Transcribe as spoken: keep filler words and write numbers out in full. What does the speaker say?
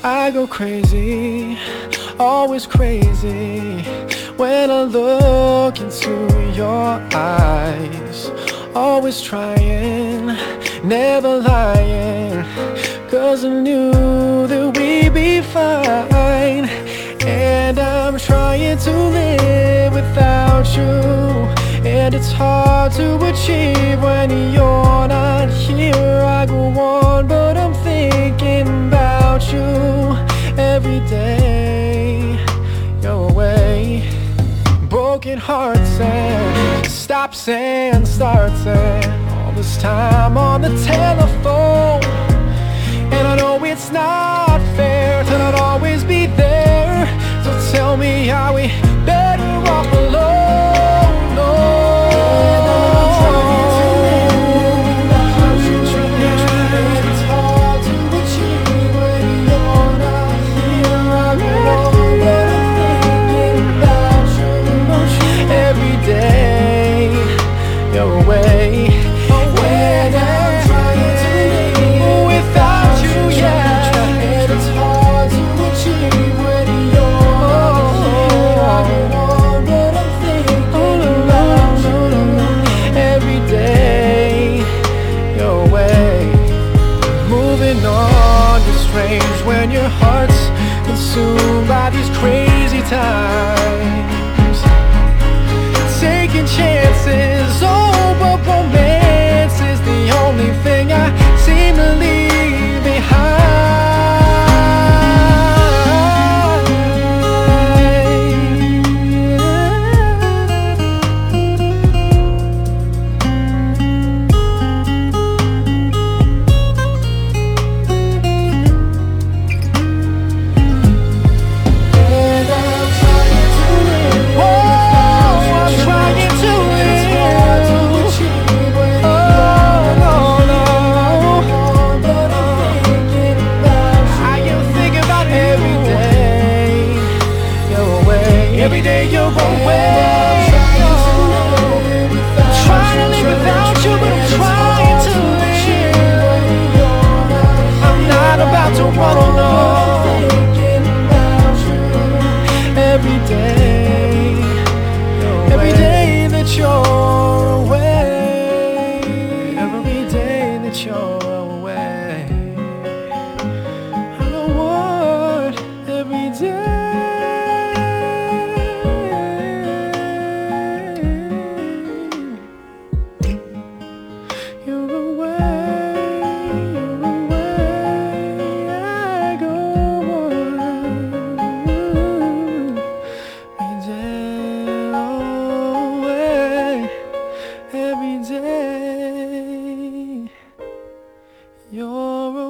I go crazy, always crazy, when I look into your eyes. Always trying, never lying, 'cause I knew that we'd be fine. And I'm trying to live without you, and it's hard to achieve when you're not here. I go on, but I'm thinking about you every day you're away. Broken hearts and stops and starts, and all this time on the telephone. And I know it's not fair to not always be there, so tell me, are we better off alone? No. It's hard to achieve when you're not here. I go on, but I'm thinking about you every day you're away. When I'm trying to live without you, yeah, and it's hard to achieve when you're not here. I go on, but I'm thinking about you every day you're away. Moving on, you're strange when your heart's consumed by these crazy times. Taking chances, oh, but romance is the only thing I seem to leave behind. And I'm trying to live. Oh, I'm trying to live. Oh, no, no. I am thinking about every day you're away. Every day you're away. Trying to live without you, but I'm trying to live. I'm not about to run alone. Every day, every day that you're away, every day that you're away, I go on every day. You're away, you're away, I go on every day, away, every day you're